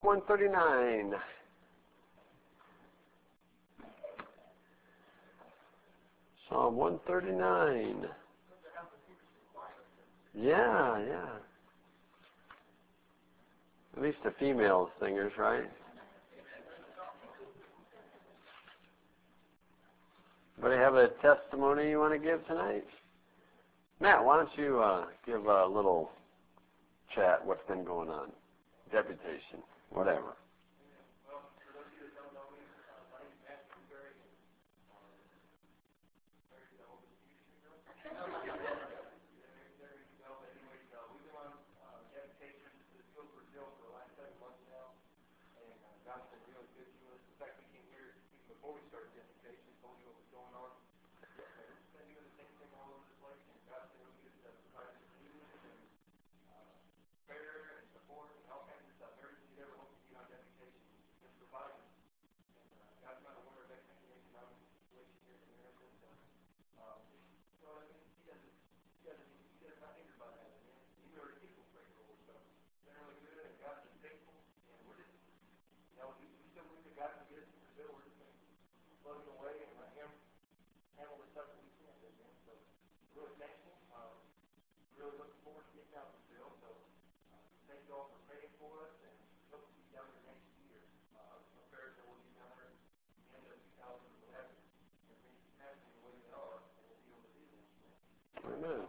139. Psalm 139. Yeah. At least the female singers, right? Anybody have a testimony you want to give tonight? Matt, why don't you give a little chat, what's been going on? Deputation, whatever. Amen.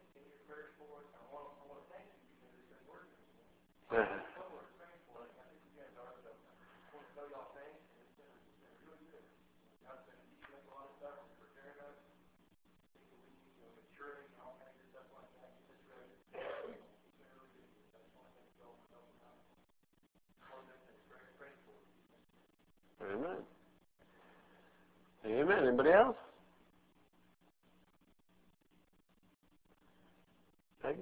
Amen. Amen. Anybody else? Peggy?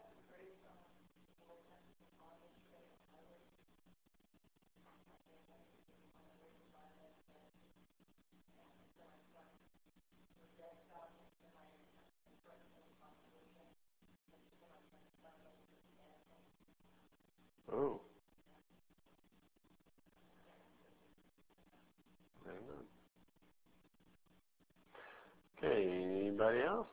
Oh. Amen. Okay, anybody else?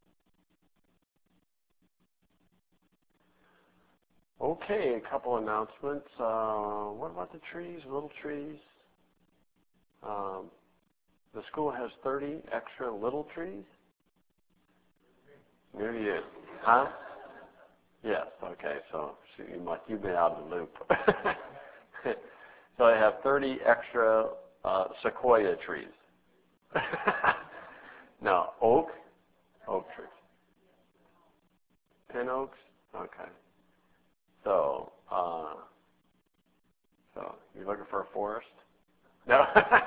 Okay, a couple announcements. What about the trees, little trees? The school has 30 extra little trees. Maybe you. Huh? Yes, okay, so you've been out of the loop. So I have 30 extra sequoia trees. No, oak trees. Pin oaks? Okay. So you're looking for a forest? No?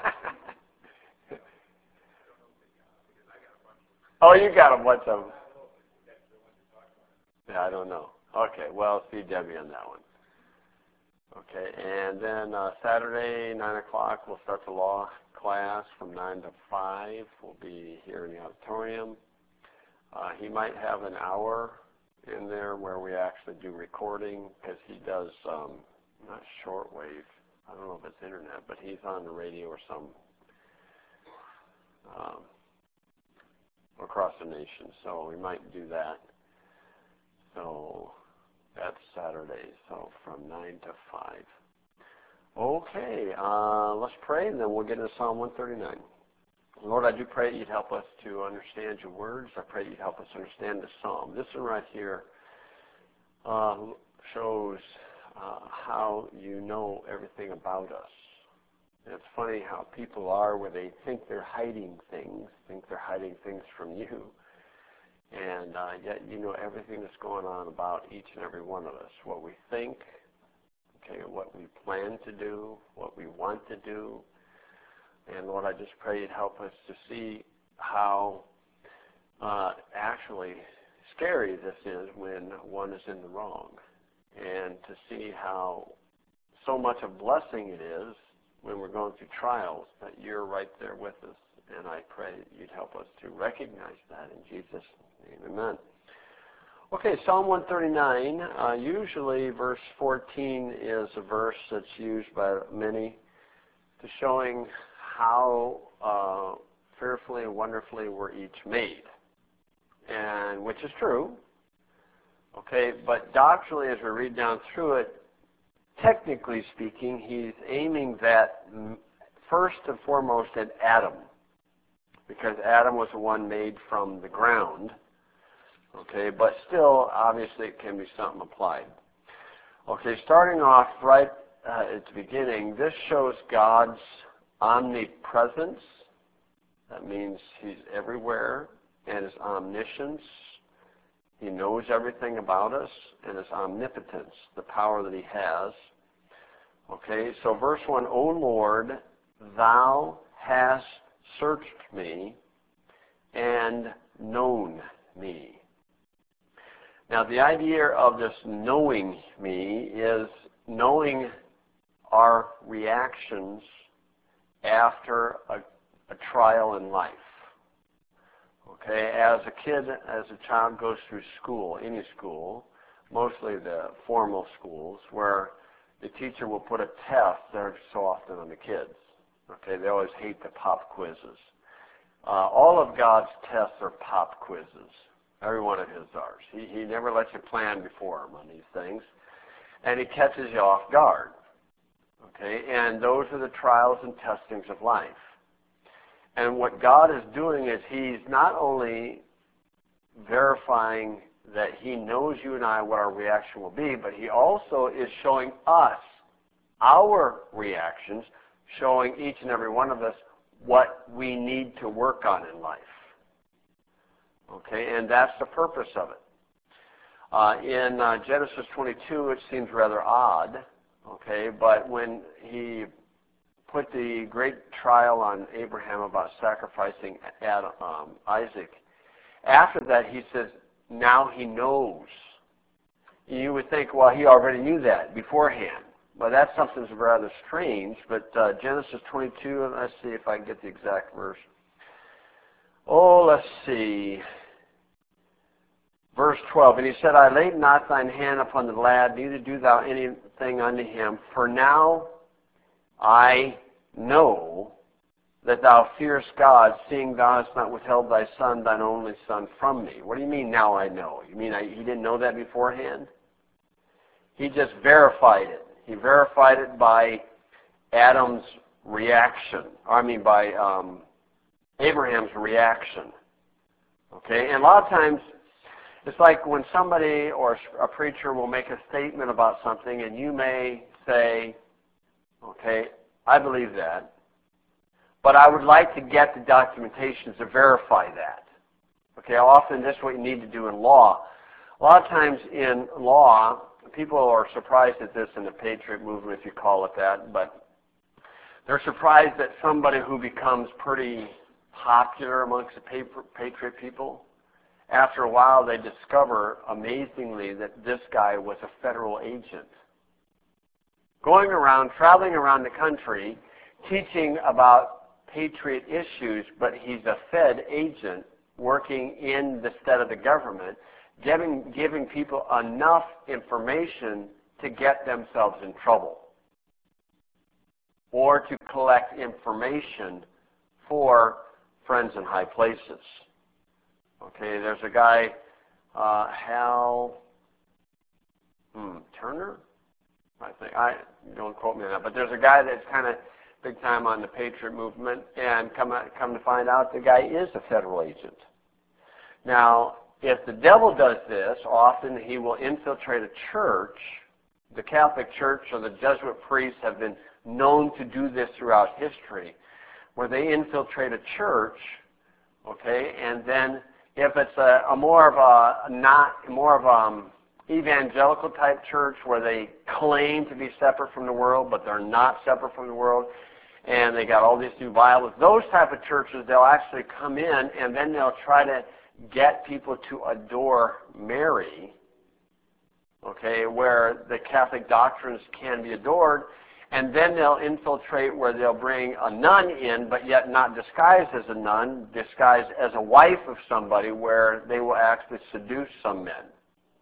Oh, you got a bunch of them. Yeah, I don't know. Okay, well, see Debbie on that one. Okay, and then Saturday, 9 o'clock, we'll start the law class from 9 to 5. We'll be here in the auditorium. He might have an hour in there where we actually do recording, because he does, not shortwave, I don't know if it's internet, but he's on the radio or some across the nation, so we might do that. So that's Saturday, so from 9 to 5. Okay, let's pray, and then we'll get into Psalm 139. Lord, I do pray that you'd help us to understand your words. I pray you'd help us understand the psalm. This one right here shows how you know everything about us. And it's funny how people are where they think they're hiding things from you. And yet you know everything that's going on about each and every one of us, what we think, okay, what we plan to do, what we want to do. And Lord, I just pray you'd help us to see how actually scary this is when one is in the wrong, and to see how so much a blessing it is when we're going through trials that you're right there with us. And I pray that you'd help us to recognize that in Jesus' name. Amen. Okay, Psalm 139, usually verse 14 is a verse that's used by many to showing how fearfully and wonderfully we're each made, and which is true. Okay, but doctrinally, as we read down through it, technically speaking, he's aiming that first and foremost at Adam, because Adam was the one made from the ground. Okay, but still, obviously, it can be something applied. Okay, starting off right at the beginning, this shows God's omnipresence. That means he's everywhere, and his omniscience. He knows everything about us, and his omnipotence, the power that he has. Okay, so verse 1, O Lord, thou hast searched me and known me. Now, the idea of this knowing me is knowing our reactions after a trial in life. Okay, as a kid, as a child goes through school, any school, mostly the formal schools, where the teacher will put a test there so often on the kids. Okay, they always hate the pop quizzes. All of God's tests are pop quizzes. Every one of his are. He never lets you plan before him on these things. And he catches you off guard. Okay, and those are the trials and testings of life. And what God is doing is he's not only verifying that he knows you and I what our reaction will be, but he also is showing us our reactions, showing each and every one of us what we need to work on in life. Okay, and that's the purpose of it. In Genesis 22, it seems rather odd, okay, but when he put the great trial on Abraham about sacrificing Isaac, after that he says, now he knows. You would think, well, he already knew that beforehand. Well, that's something that's rather strange, but Genesis 22, let's see if I can get the exact verse. Oh, let's see. Verse 12, and he said, I laid not thine hand upon the lad, neither do thou anything unto him, for now I know that thou fearest God, seeing thou hast not withheld thy son, thine only son, from me. What do you mean, now I know? You mean he didn't know that beforehand? He just verified it. He verified it by Adam's reaction. By Abraham's reaction. Okay, and a lot of times, it's like when somebody or a preacher will make a statement about something, and you may say, okay, I believe that, but I would like to get the documentation to verify that. Okay, often this is what you need to do in law. A lot of times in law, people are surprised at this in the Patriot movement, if you call it that, but they're surprised that somebody who becomes pretty popular amongst the Patriot people, after a while they discover, amazingly, that this guy was a federal agent. Going around, traveling around the country, teaching about Patriot issues, but he's a Fed agent working in the stead of the government, giving people enough information to get themselves in trouble or to collect information for friends in high places. Okay, there's a guy, Hal Turner, I think. Don't quote me on that, but there's a guy that's kind of big time on the Patriot movement, and come to find out, the guy is a federal agent. Now, if the devil does this, often he will infiltrate a church. The Catholic Church or the Jesuit priests have been known to do this throughout history, where they infiltrate a church, okay, and then if it's a more of evangelical type church where they claim to be separate from the world, but they're not separate from the world, and they got all these new Bibles, those type of churches, they'll actually come in and then they'll try to get people to adore Mary, okay, where the Catholic doctrines can be adored, and then they'll infiltrate where they'll bring a nun in, but yet not disguised as a nun, disguised as a wife of somebody, where they will actually seduce some men.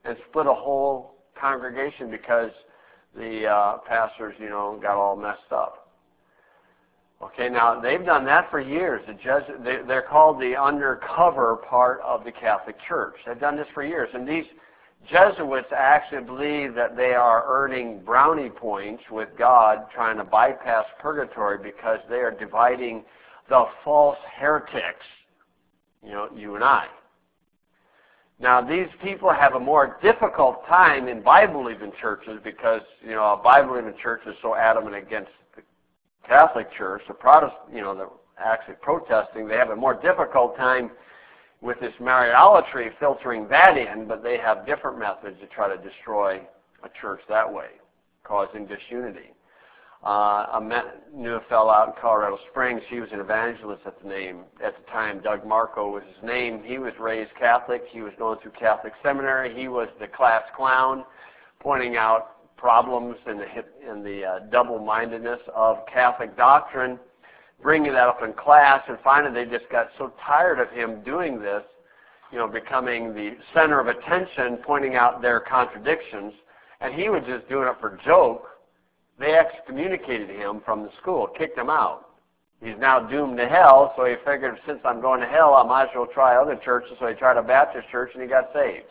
and split a whole congregation because the pastors, got all messed up. Okay, now they've done that for years. They're called the undercover part of the Catholic Church. They've done this for years. And these Jesuits actually believe that they are earning brownie points with God, trying to bypass purgatory because they are dividing the false heretics, you and I. Now, these people have a more difficult time in Bible-believing churches because, a Bible-believing church is so adamant against the Catholic Church, the Protestant, they're actually protesting. They have a more difficult time with this Mariolatry filtering that in, but they have different methods to try to destroy a church that way, causing disunity. Knew a fellow out in Colorado Springs. He was an evangelist at the time. Doug Marco was his name. He was raised Catholic. He was going through Catholic seminary. He was the class clown, pointing out problems in the double-mindedness of Catholic doctrine, bringing that up in class, and finally they just got so tired of him doing this, becoming the center of attention, pointing out their contradictions, and he was just doing it for joke. They excommunicated him from the school, kicked him out. He's now doomed to hell, so he figured, since I'm going to hell, I might as well try other churches, so he tried a Baptist church, and he got saved.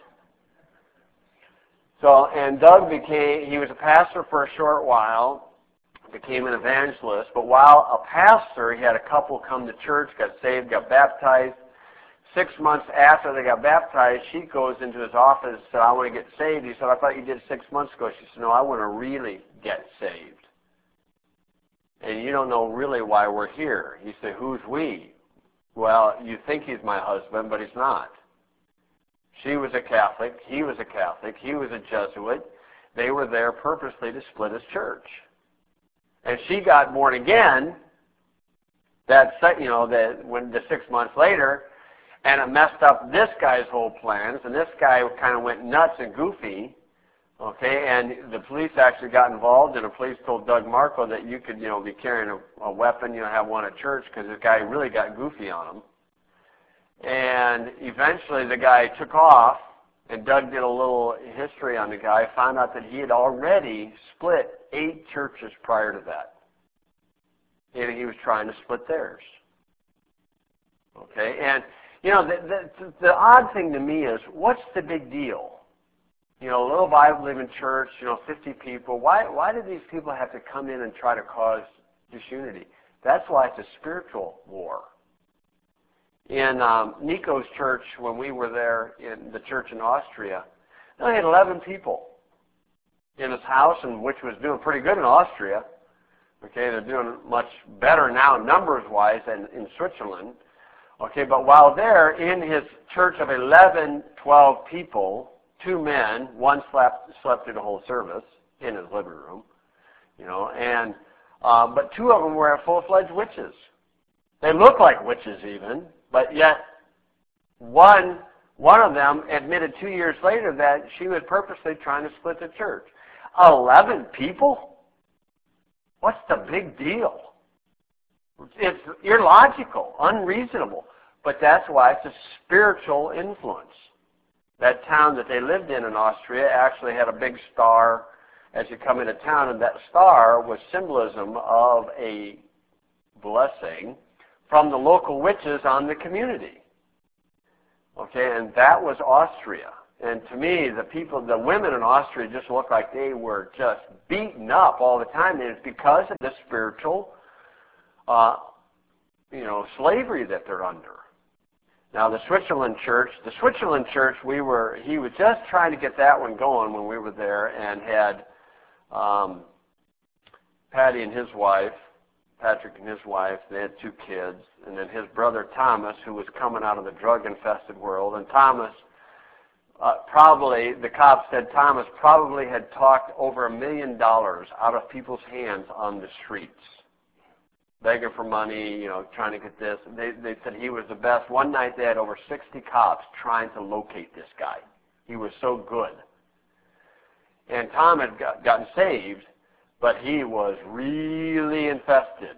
So, and Doug he was a pastor for a short while, became an evangelist, but while a pastor, he had a couple come to church, got saved, got baptized. 6 months after they got baptized, she goes into his office and said, I want to get saved. He said, I thought you did 6 months ago. She said, no, I want to really get saved. And you don't know really why we're here. He said, who's we? Well, you think he's my husband, but he's not. She was a Catholic. He was a Catholic. He was a Jesuit. They were there purposely to split his church. And she got born again, when the 6 months later, and it messed up this guy's whole plans, and this guy kind of went nuts and goofy, okay, and the police actually got involved, and the police told Doug Marco that you could, be carrying a weapon, have one at church, because this guy really got goofy on him. And eventually the guy took off, and Doug did a little history on the guy, found out that he had already split 8 churches prior to that. And he was trying to split theirs. Okay, and the odd thing to me is, what's the big deal? A little Bible-believing church, 50 people. Why do these people have to come in and try to cause disunity? That's why it's a spiritual war. In Nico's church, when we were there in the church in Austria, they had 11 people in his house, and which was doing pretty good in Austria. Okay, they're doing much better now numbers-wise than in Switzerland. Okay, but while there, in his church of 12 people, 2 men, one slept through the whole service in his living room, but 2 of them were full-fledged witches. They look like witches even, but yet one of them admitted 2 years later that she was purposely trying to split the church. 11 people? What's the big deal? It's illogical, unreasonable. But that's why it's a spiritual influence. That town that they lived in Austria actually had a big star as you come into town, and that star was symbolism of a blessing from the local witches on the community. Okay, and that was Austria. And to me, the women in Austria just looked like they were just beaten up all the time, and it's because of the spiritual, slavery that they're under. Now, the Switzerland church, he was just trying to get that one going when we were there, and had Patrick and his wife, they had 2 kids, and then his brother Thomas, who was coming out of the drug-infested world, and Thomas, the cops said Thomas probably had talked over $1 million out of people's hands on the streets, begging for money, trying to get this. They said he was the best. One night they had over 60 cops trying to locate this guy. He was so good. And Tom had gotten saved, but he was really infested.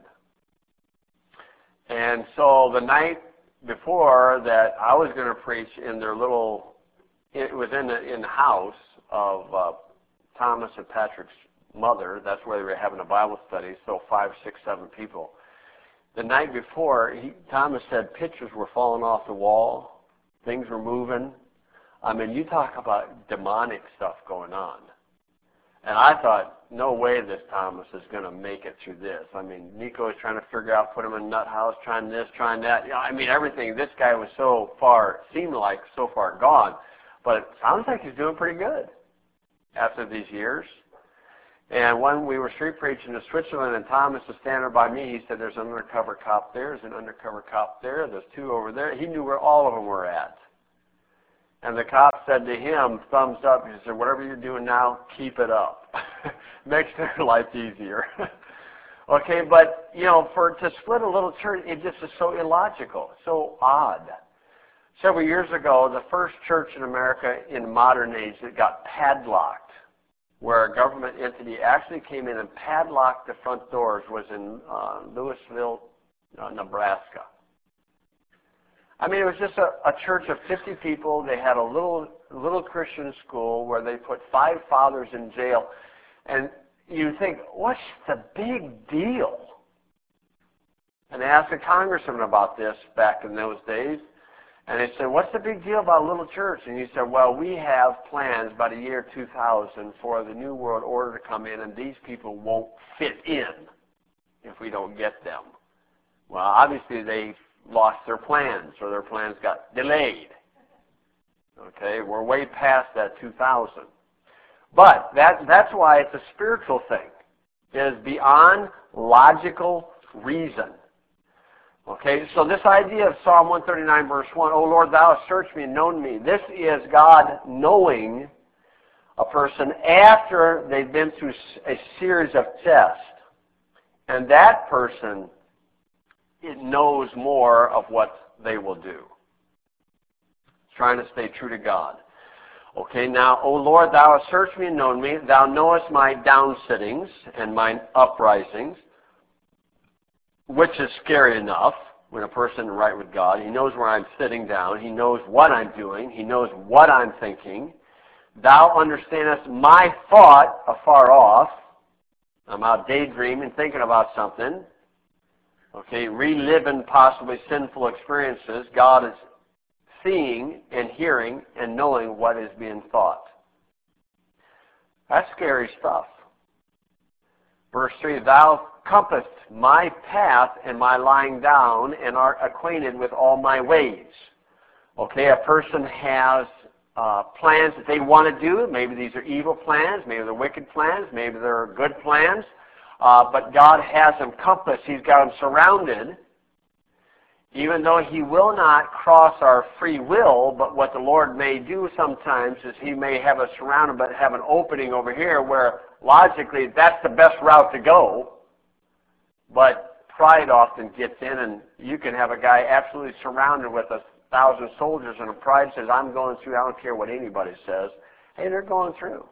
And so the night before that I was going to preach in their little it was in the house of Thomas and Patrick's mother. That's where they were having a Bible study, so 5, 6, 7 people. The night before, Thomas said pictures were falling off the wall, things were moving. I mean, you talk about demonic stuff going on. And I thought, no way this Thomas is going to make it through this. I mean, Nico was trying to figure out, put him in nut house, trying this, trying that. You know, I mean, everything. This guy was so far, seemed like so far gone. But it sounds like he's doing pretty good after these years. And when we were street preaching in Switzerland and Thomas was standing by me, he said, there's an undercover cop there, there's an undercover cop there, there's 2 over there. He knew where all of them were at. And the cop said to him, thumbs up, he said, whatever you're doing now, keep it up. Makes their life easier. Okay, but, you know, to split a little church, it just is so illogical, so odd. Several years ago, the first church in America in modern age that got padlocked, where a government entity actually came in and padlocked the front doors, was in Louisville, Nebraska. I mean, it was just a church of 50 people. They had a little Christian school where they put 5 fathers in jail. And you think, what's the big deal? And they asked a congressman about this back in those days. And they said, what's the big deal about a little church? And he said, well, we have plans by the year 2000 for the New World Order to come in, and these people won't fit in if we don't get them. Well, obviously they lost their plans, or their plans got delayed. Okay, we're way past that 2000. But that's why it's a spiritual thing. It is beyond logical reason. Okay, so this idea of Psalm 139, verse 1, O Lord, thou hast searched me and known me. This is God knowing a person after they've been through a series of tests. And that person, it knows more of what they will do. Trying to stay true to God. Okay, now, O Lord, thou hast searched me and known me. Thou knowest my downsittings and mine uprisings, which is scary enough when a person is right with God. He knows where I'm sitting down. He knows what I'm doing. He knows what I'm thinking. Thou understandest my thought afar off. I'm out daydreaming, thinking about something. Okay, reliving possibly sinful experiences. God is seeing and hearing and knowing what is being thought. That's scary stuff. Verse 3, Thou compassest my path and my lying down, and art acquainted with all my ways. Okay, a person has plans that they want to do. Maybe these are evil plans, maybe they're wicked plans, maybe they're good plans. But God has them compassed. He's got them surrounded. Even though He will not cross our free will, but what the Lord may do sometimes is He may have us surrounded but have an opening over here where logically that's the best route to go. But pride often gets in, and you can have a guy absolutely surrounded with 1,000 soldiers, and pride says, I'm going through, I don't care what anybody says. Hey, they're going through.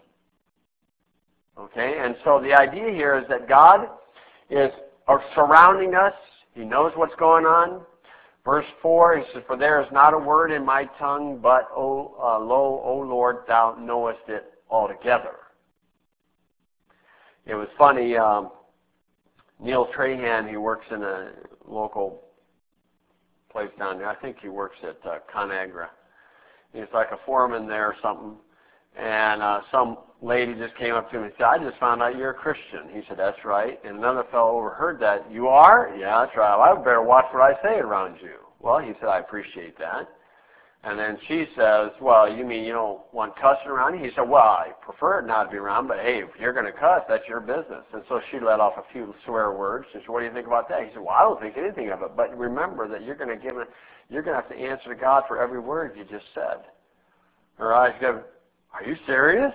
Okay, and so the idea here is that God is surrounding us. He knows what's going on. Verse 4, he says, For there is not a word in my tongue, but, lo, O Lord, thou knowest it altogether. It was funny, Neil Trahan, he works in a local place down there. I think he works at ConAgra. He's like a foreman there or something. And some lady just came up to him and said, I just found out you're a Christian. He said, that's right. And another fellow overheard that. You are? Yeah, that's right. Well, I better watch what I say around you. Well, he said, I appreciate that. And then she says, well, you mean you don't want cussing around you? He said, well, I prefer it not to be around, but hey, if you're going to cuss, that's your business. And so she let off a few swear words. She said, what do you think about that? He said, well, I don't think anything of it. But remember that you're going to have to answer to God for every word you just said. Her eyes go, are you serious?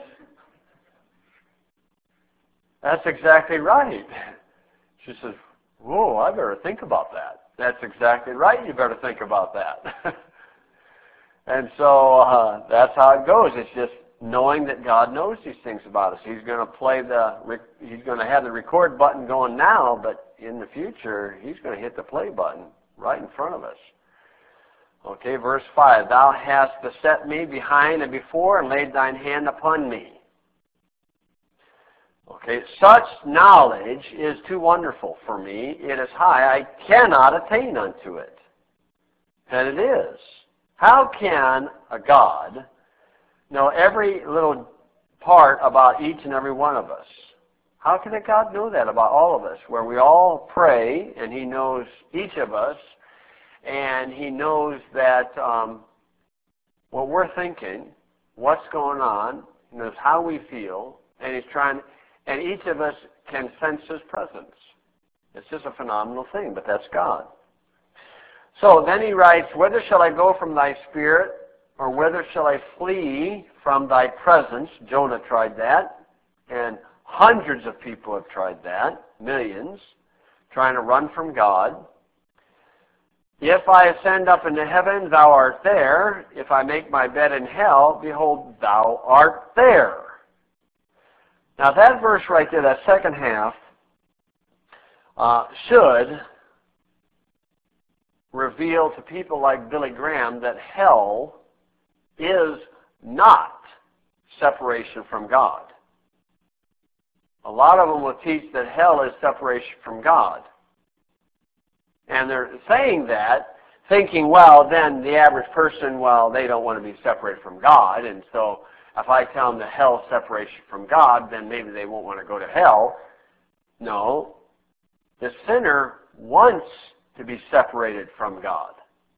That's exactly right. She says, whoa, I better think about that. That's exactly right. You better think about that. And so that's how it goes. It's just knowing that God knows these things about us. He's going to He's going to have the record button going now, but in the future, He's going to hit the play button right in front of us. Okay, verse 5, thou hast beset me behind and before and laid thine hand upon me. Okay, such knowledge is too wonderful for me. It is high. I cannot attain unto it. And it is. How can a God know every little part about each and every one of us? How can a God know that about all of us? Where we all pray, and He knows each of us, and He knows that what we're thinking, what's going on, He knows how we feel, and He's trying, and each of us can sense His presence. It's just a phenomenal thing, but that's God. So then he writes, whither shall I go from thy spirit, or whither shall I flee from thy presence? Jonah tried that, and hundreds of people have tried that, millions, trying to run from God. If I ascend up into heaven, thou art there. If I make my bed in hell, behold, thou art there. Now that verse right there, that second half, should reveal to people like Billy Graham that hell is not separation from God. A lot of them will teach that hell is separation from God. And they're saying that, thinking, well, then the average person, well, they don't want to be separated from God, and so if I tell them that hell is separation from God, then maybe they won't want to go to hell. No. The sinner wants to be separated from God.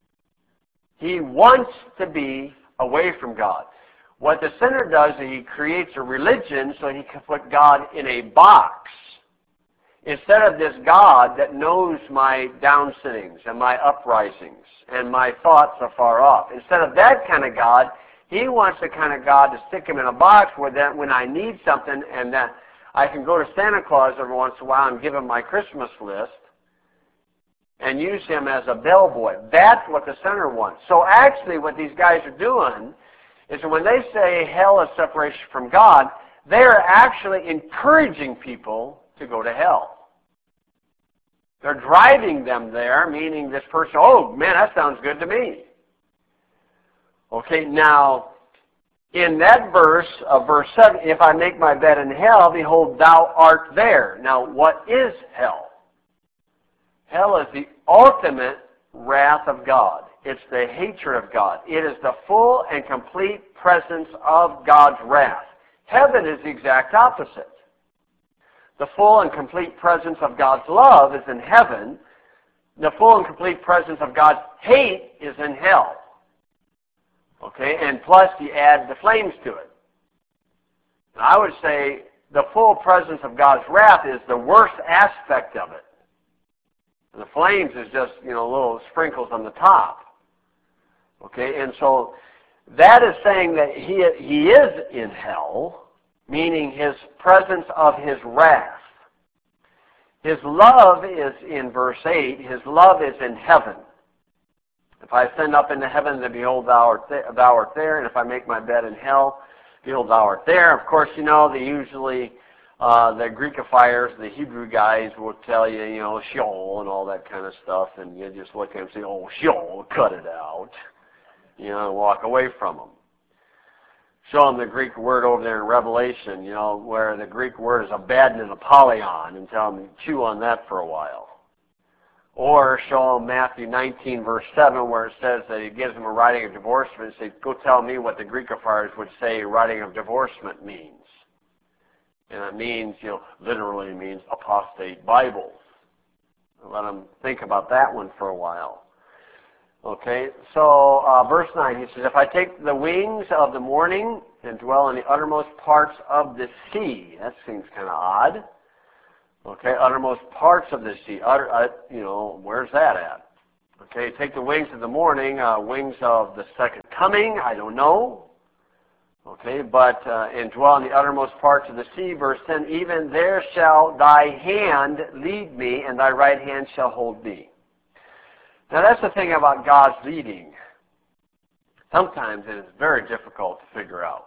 He wants to be away from God. What the sinner does is he creates a religion so he can put God in a box. Instead of this God that knows my downsittings and my uprisings and my thoughts are far off. Instead of that kind of God, he wants the kind of God to stick him in a box where that when I need something and that I can go to Santa Claus every once in a while and give him my Christmas list and use him as a bellboy. That's what the sinner wants. So actually what these guys are doing is that when they say hell is separation from God, they're actually encouraging people to go to hell. They're driving them there, meaning this person, oh man, that sounds good to me. Okay, now, in that verse of verse 7, if I make my bed in hell, behold, thou art there. Now, what is hell? Hell is the ultimate wrath of God. It's the hatred of God. It is the full and complete presence of God's wrath. Heaven is the exact opposite. The full and complete presence of God's love is in heaven. The full and complete presence of God's hate is in hell. Okay, and plus you add the flames to it. And I would say the full presence of God's wrath is the worst aspect of it. And the flames is just, little sprinkles on the top. Okay, and so that is saying that he is in hell, meaning his presence of his wrath. His love is in verse 8. His love is in heaven. If I ascend up into heaven, then behold, thou art there. And if I make my bed in hell, behold, thou art there. Of course, they usually, the Greekifiers, the Hebrew guys will tell you, Sheol and all that kind of stuff. And you just look at them and say, oh, Sheol, cut it out. And walk away from them. Show them the Greek word over there in Revelation, where the Greek word is Abaddon and Apollyon, and tell them to chew on that for a while. Or show them Matthew 19, verse 7, where it says that he gives them a writing of divorcement. Say, go tell me what the Greekifiers would say writing of divorcement means. And it means, literally means apostate Bibles. Let them think about that one for a while. Okay, so verse 9, he says, if I take the wings of the morning and dwell in the uttermost parts of the sea. That seems kind of odd. Okay, uttermost parts of the sea. Where's that at? Okay, take the wings of the morning, wings of the second coming, I don't know. Okay, but, and dwell in the uttermost parts of the sea, verse 10, even there shall thy hand lead me, and thy right hand shall hold me. Now that's the thing about God's leading. Sometimes it is very difficult to figure out.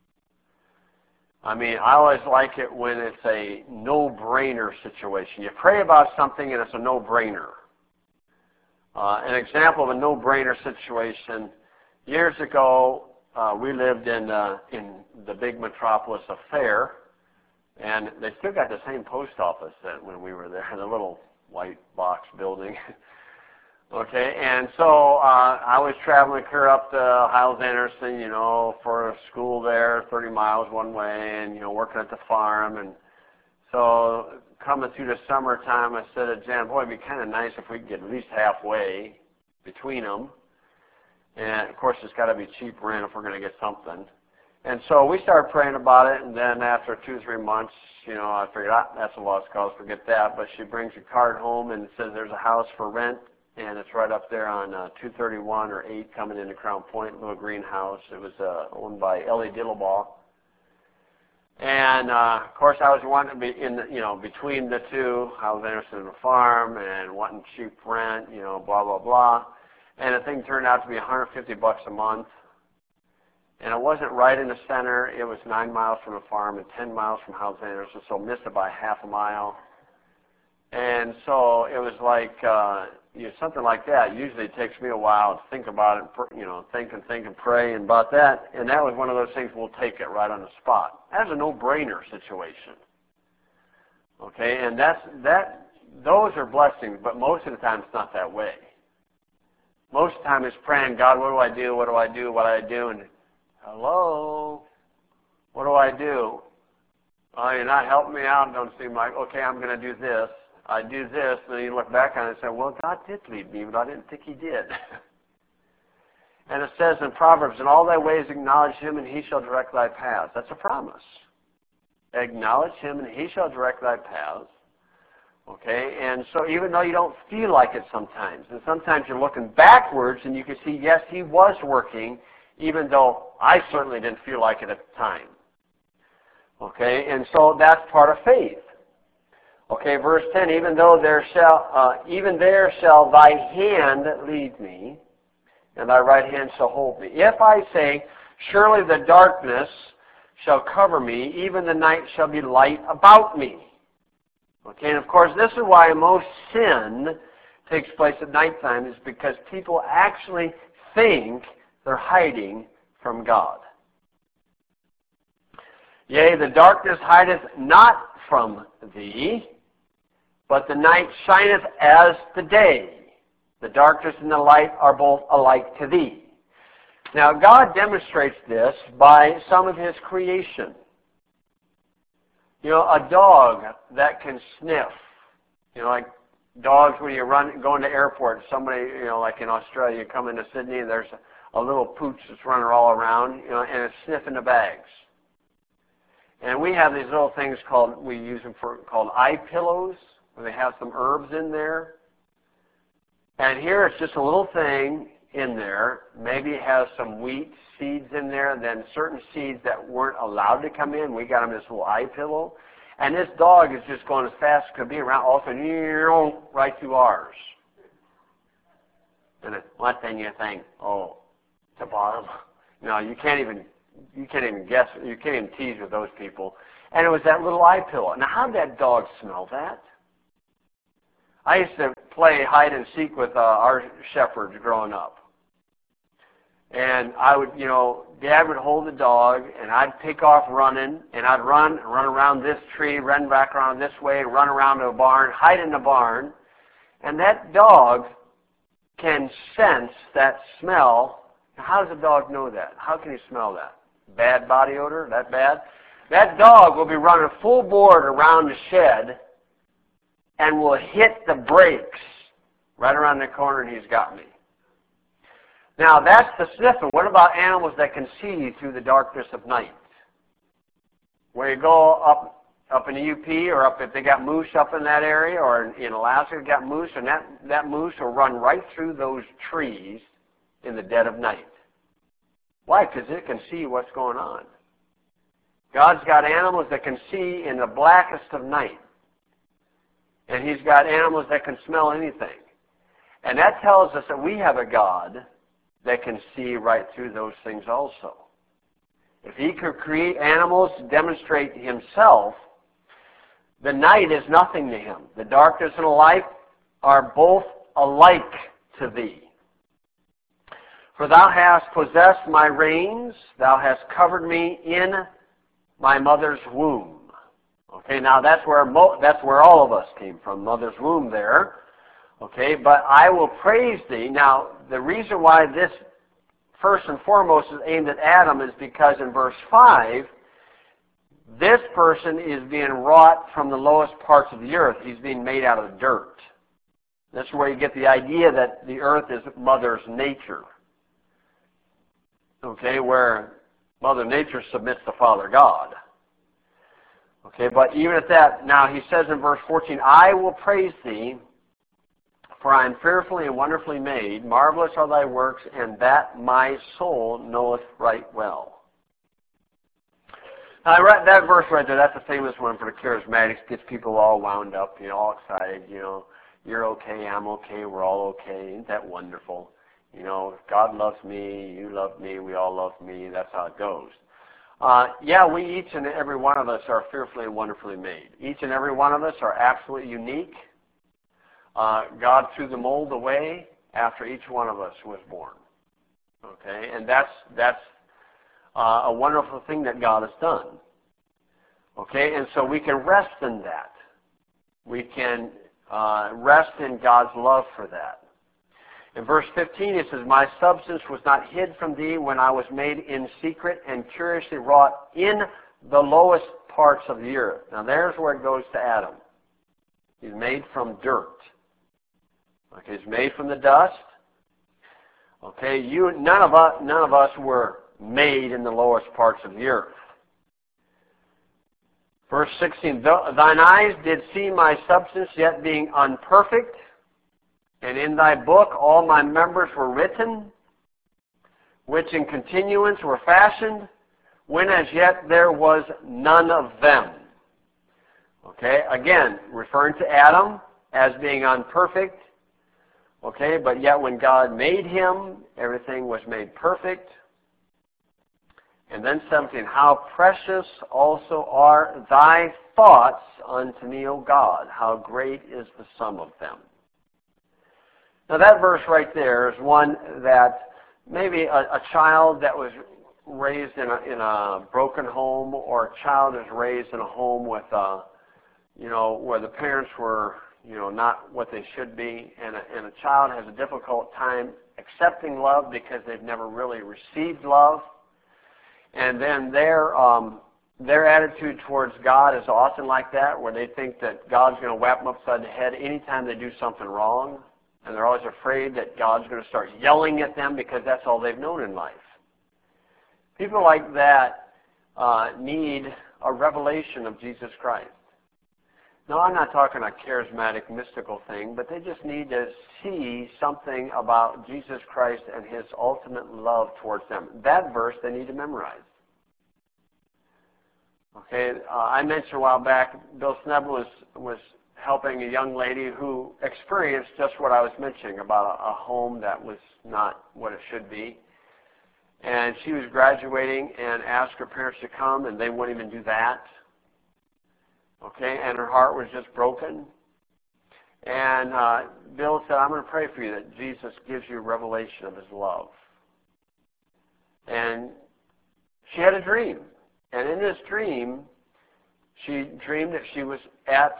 I always like it when it's a no-brainer situation. You pray about something and it's a no-brainer. An example of a no-brainer situation. Years ago, we lived in the big metropolis of Fair, and they still got the same post office that when we were there, the little white box building. Okay, and so I was traveling clear up to Hyles-Anderson, for a school there, 30 miles one way, and, working at the farm. And so coming through the summertime, I said to Jan, boy, it'd be kind of nice if we could get at least halfway between them. And, of course, it's got to be cheap rent if we're going to get something. And so we started praying about it, and then after 2 or 3 months, I figured, that's a lost cause, forget that. But she brings a card home and says there's a house for rent, and it's right up there on 231 or 8 coming into Crown Point, little greenhouse. It was owned by Ellie Diddlebaugh. And, of course, I was wanting to be between the two. I was interested in the farm and wanting cheap rent, blah, blah, blah. And the thing turned out to be $150 a month. And it wasn't right in the center. It was 9 miles from the farm and 10 miles from Hyles-Anderson, so missed it by half a mile. And so it was like, something like that. Usually it takes me a while to think about it, think and pray about that. And that was one of those things, we'll take it right on the spot. That's a no-brainer situation. Okay, and those are blessings, but most of the time it's not that way. Most of the time it's praying, God, what do I do? What do I do? What do I do? And hello, what do I do? Oh, you're not helping me out. It don't seem like, okay, I'm going to do this. I do this, and then you look back on it and say, well, God did lead me, but I didn't think He did. And it says in Proverbs, in all thy ways acknowledge Him, and He shall direct thy paths. That's a promise. Acknowledge Him, and He shall direct thy paths. Okay, and so even though you don't feel like it sometimes, and sometimes you're looking backwards, and you can see, yes, He was working, even though I certainly didn't feel like it at the time. Okay, and so that's part of faith. Okay, verse 10, even there shall thy hand lead me, and thy right hand shall hold me. If I say, surely the darkness shall cover me, even the night shall be light about me. Okay, and of course this is why most sin takes place at nighttime, is because people actually think they're hiding from God. Yea, the darkness hideth not from thee, but the night shineth as the day. The darkness and the light are both alike to thee. Now, God demonstrates this by some of His creation. A dog that can sniff. Like dogs when you go into airport, somebody, like in Australia, you come into Sydney and there's a little pooch that's running all around, and it's sniffing the bags. And we have these little things called eye pillows, where they have some herbs in there. And here it's just a little thing in there. Maybe it has some wheat seeds in there, and then certain seeds that weren't allowed to come in. We got them in this little eye pillow. And this dog is just going as fast as could be around, all of a sudden, right through ours. And what then you think? Oh, it's a bottom. No, you can't even guess. You can't even tease with those people. And it was that little eye pillow. Now, how did that dog smell that? I used to play hide and seek with our shepherds growing up. And I would, Dad would hold the dog, and I'd take off running, and I'd run around this tree, run back around this way, run around to a barn, hide in the barn. And that dog can sense that smell. How does a dog know that? How can he smell that? Bad body odor? That bad? That dog will be running full board around the shed and will hit the brakes right around the corner, and he's got me. Now, that's the sniffing. What about animals that can see through the darkness of night? Where you go up in the UP, or up if they got moose up in that area, or in Alaska they got moose, and that moose will run right through those trees in the dead of night. Why? Because it can see what's going on. God's got animals that can see in the blackest of night. And He's got animals that can smell anything. And that tells us that we have a God that can see right through those things also. If He could create animals to demonstrate Himself, the night is nothing to Him. The darkness and the light are both alike to thee. For thou hast possessed my reins, thou hast covered me in my mother's womb. Okay, now that's where all of us came from, mother's womb there. Okay, but I will praise thee. Now, the reason why this first and foremost is aimed at Adam is because in verse 5, this person is being wrought from the lowest parts of the earth. He's being made out of dirt. That's where you get the idea that the earth is mother's nature. Okay, where Mother Nature submits to Father God. Okay, but even at that, now he says in verse 14, I will praise thee, for I am fearfully and wonderfully made. Marvelous are thy works, and that my soul knoweth right well. Now, that verse right there, that's a famous one for the charismatics. Gets people all wound up, all excited. You're okay, I'm okay, we're all okay. Isn't that wonderful? God loves me, you love me, we all love me. That's how it goes. Yeah, we each and every one of us are fearfully and wonderfully made. Each and every one of us are absolutely unique. God threw the mold away after each one of us was born. Okay, and that's a wonderful thing that God has done. Okay, and so we can rest in that. We can rest in God's love for that. In verse 15 it says, my substance was not hid from thee when I was made in secret and curiously wrought in the lowest parts of the earth. Now there's where it goes to Adam. He's made from dirt. Okay, he's made from the dust. Okay, none of us were made in the lowest parts of the earth. Verse 16, thine eyes did see my substance yet being unperfect, and in thy book all my members were written, which in continuance were fashioned, when as yet there was none of them. Okay, again, referring to Adam as being unperfect. Okay, but yet when God made him, everything was made perfect. And then 17, how precious also are thy thoughts unto me, O God. How great is the sum of them. Now that verse right there is one that maybe a child that was raised in a broken home, or a child is raised in a home with, where the parents were, not what they should be, and a child has a difficult time accepting love because they've never really received love. And then their attitude towards God is often like that, where they think that God's going to whap them upside the head anytime they do something wrong. And they're always afraid that God's going to start yelling at them because that's all they've known in life. People like that need a revelation of Jesus Christ. Now, I'm not talking a charismatic, mystical thing, but they just need to see something about Jesus Christ and His ultimate love towards them. That verse they need to memorize. Okay, I mentioned a while back, Bill Snebel was helping a young lady who experienced just what I was mentioning about a home that was not what it should be. And she was graduating and asked her parents to come, and they wouldn't even do that. Okay, and her heart was just broken. And Bill said, I'm going to pray for you that Jesus gives you a revelation of His love. And she had a dream. And in this dream, she dreamed that she was at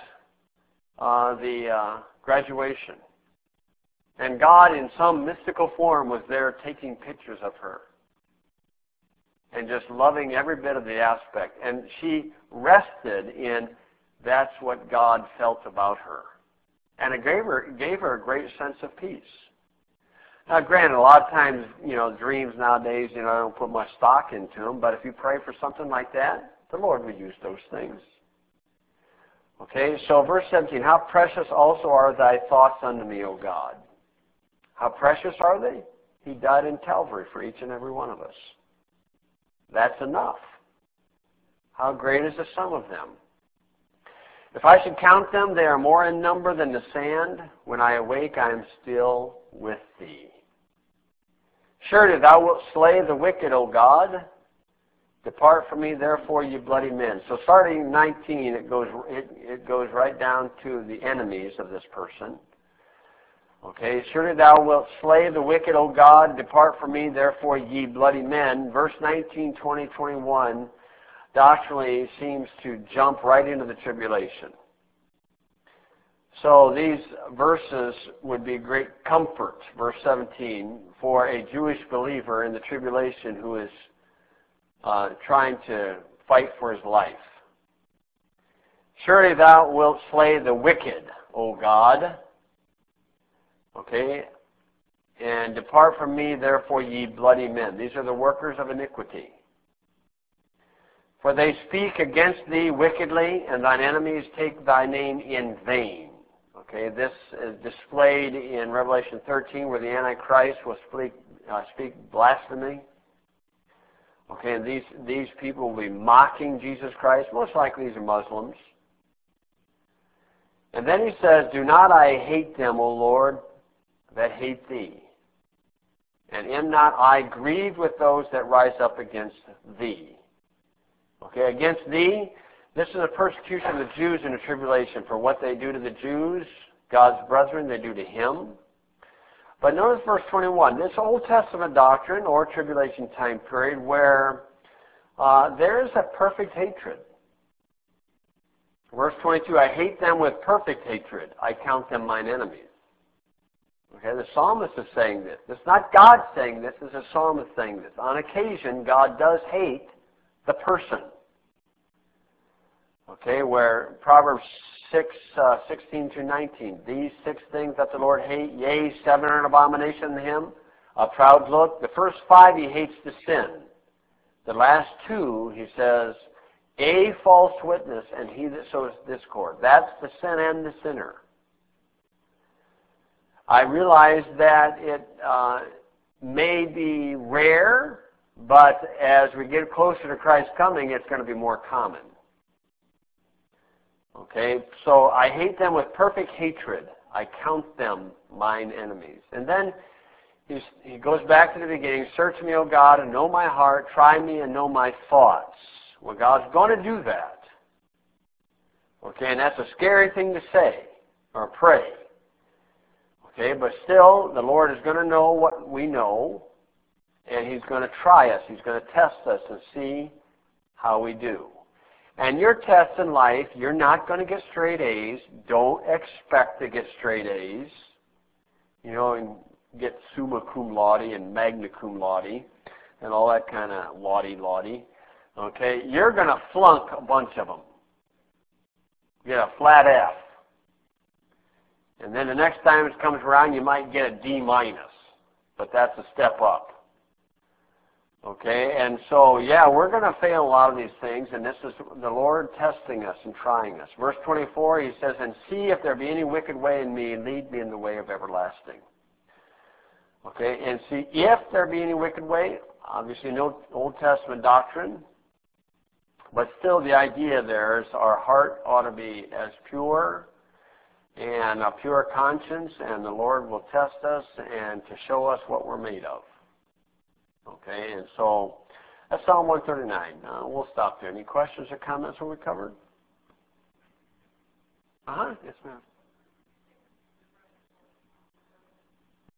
the graduation. And God, in some mystical form, was there taking pictures of her. And just loving every bit of the aspect. And she rested in that's what God felt about her. And it gave her a great sense of peace. Now, granted, a lot of times, dreams nowadays, I don't put much stock into them, but if you pray for something like that, the Lord will use those things. Okay, so verse 17, how precious also are thy thoughts unto me, O God. How precious are they? He died in Calvary for each and every one of us. That's enough. How great is the sum of them? If I should count them, they are more in number than the sand. When I awake, I am still with thee. Surely thou wilt slay the wicked, O God. Depart from me, therefore, you bloody men. So starting 19, it goes right down to the enemies of this person. Okay, surely thou wilt slay the wicked, O God. Depart from me, therefore, ye bloody men. Verse 19, 20, 21 doctrinally seems to jump right into the tribulation. So these verses would be great comfort, verse 17, for a Jewish believer in the tribulation who is trying to fight for his life. Surely thou wilt slay the wicked, O God. Okay? And depart from me, therefore, ye bloody men. These are the workers of iniquity. For they speak against thee wickedly, and thine enemies take thy name in vain. Okay, this is displayed in Revelation 13, where the Antichrist will speak blasphemy. Okay, and these people will be mocking Jesus Christ. Most likely these are Muslims. And then he says, do not I hate them, O Lord, that hate thee? And am not I grieved with those that rise up against thee? Okay, against thee, this is a persecution of the Jews in the tribulation for what they do to the Jews, God's brethren, they do to him. But notice verse 21, this Old Testament doctrine or tribulation time period where there is a perfect hatred. Verse 22, I hate them with perfect hatred. I count them mine enemies. Okay, the psalmist is saying this. It's not God saying this, it's the psalmist saying this. On occasion, God does hate the person. Okay, where Proverbs 6, 16 through 19. These 6 things that the Lord hate, yea, 7 are an abomination to him. A proud look. The first 5 he hates the sin. The last 2, he says, a false witness and he that sows discord. That's the sin and the sinner. I realize that it may be rare, but as we get closer to Christ's coming, it's going to be more common. Okay, so I hate them with perfect hatred. I count them mine enemies. And then he goes back to the beginning. Search me, O God, and know my heart. Try me and know my thoughts. Well, God's going to do that. Okay, and that's a scary thing to say or pray. Okay, but still, the Lord is going to know what we know, and he's going to try us. He's going to test us and see how we do. And your tests in life, you're not going to get straight A's. Don't expect to get straight A's. You know, and get summa cum laude and magna cum laude and all that kind of laude. Okay, you're going to flunk a bunch of them. Get a flat F. And then the next time it comes around, you might get a D minus. But that's a step up. Okay, and so, yeah, we're going to fail a lot of these things, and this is the Lord testing us and trying us. Verse 24, he says, and see if there be any wicked way in me, and lead me in the way of everlasting. Okay, and see if there be any wicked way, obviously no Old Testament doctrine, but still the idea there is our heart ought to be as pure and a pure conscience, and the Lord will test us and to show us what we're made of. Okay, and so that's Psalm 139. We'll stop there. Any questions or comments on what we covered? Yes, ma'am.